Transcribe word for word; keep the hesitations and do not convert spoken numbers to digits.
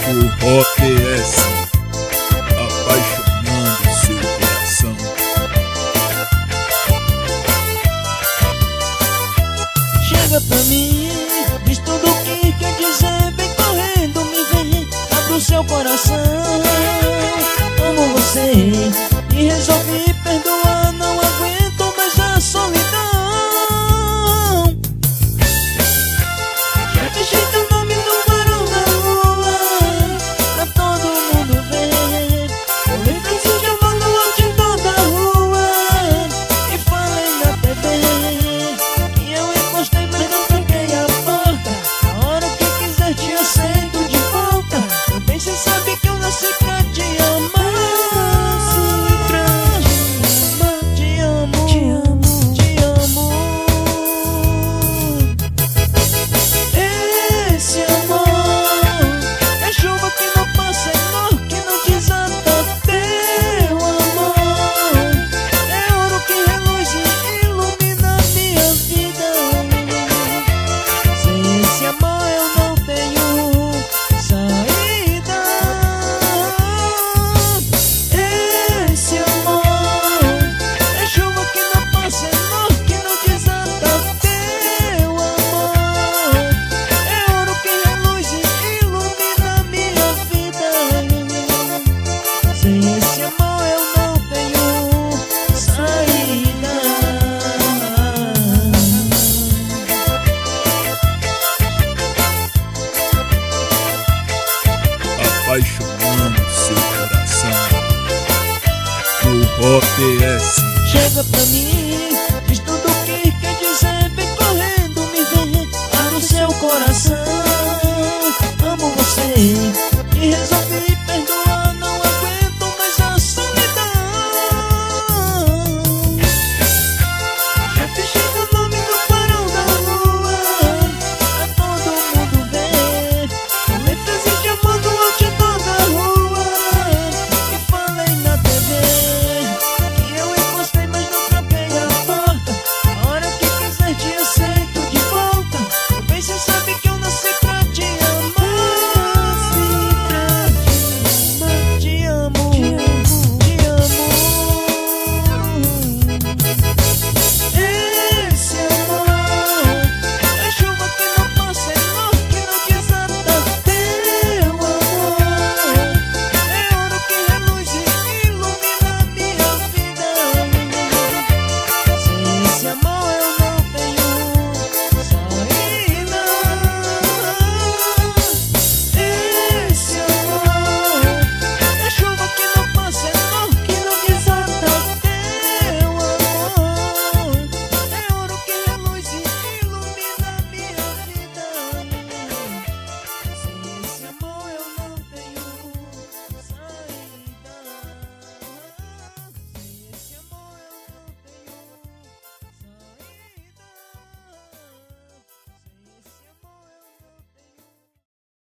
O O P S, apaixonando seu coração. Chega pra mim, diz tudo o que quer dizer. Vem correndo, me vê, abre o seu coração. Amo você e resolvi perdoar. Não aguento mais a solidão. Já deixei teu nome no varão da rua pra todo mundo ver. Falei frases de amor no alto em toda a rua e falei na T V que eu encostei, mas não tranquei a porta. A hora que quiser te aceito de volta. Também cê sabe que eu nasci pra te amar. Te amo, te amo, te amo. Esse amor é chuva que não passa, é flor que não desata. Teu amor é ouro que reluz e ilumina minha vida. Sem esse amor eu não tenho saída. Esse amor é chuva que não passa, é flor que não desata. Teu amor é ouro que reluz e ilumina minha vida. Sem esse amor eu não tenho saída. Apaixonando seu coração. O O P S. Chega pra mim,